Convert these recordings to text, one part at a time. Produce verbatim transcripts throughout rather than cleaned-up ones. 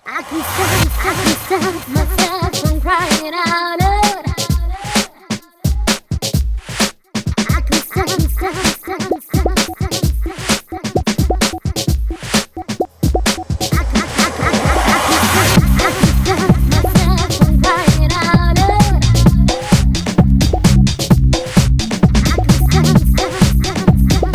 I can stop, I can stop myself from crying out loud. I can stop, stop, stop, stop, stop, stop. I can, I can, I can stop, I can stop myself from crying out loud. I can stop, stop, stop, stop,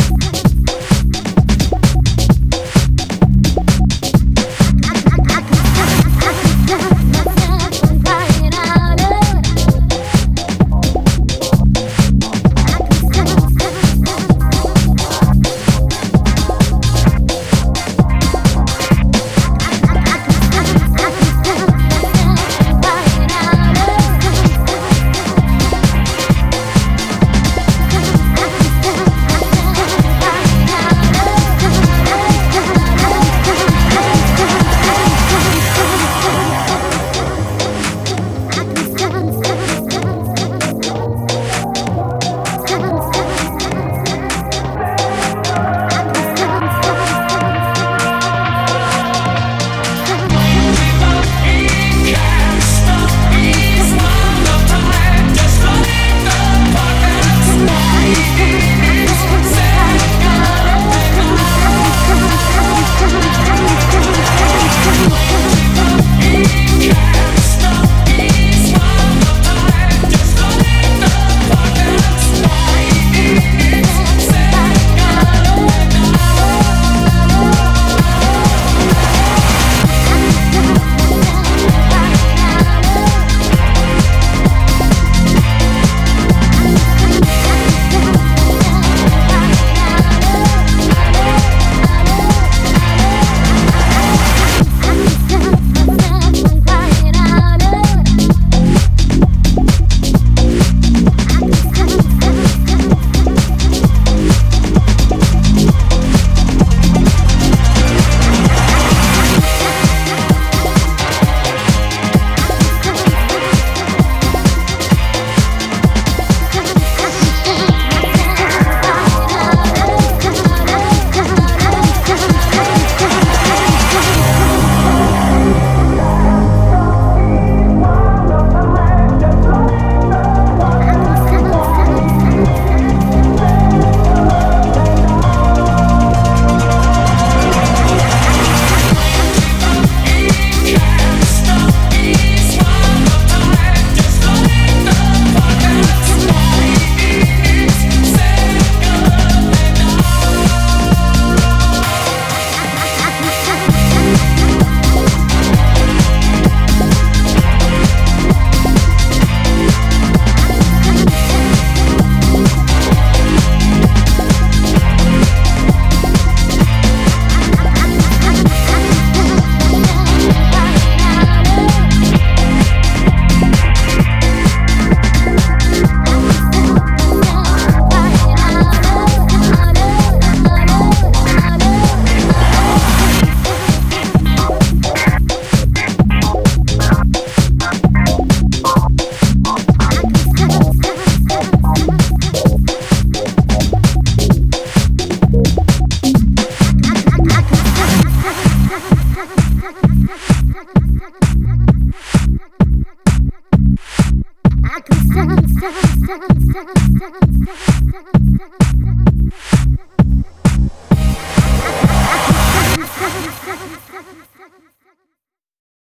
stop, stop, stop, stop.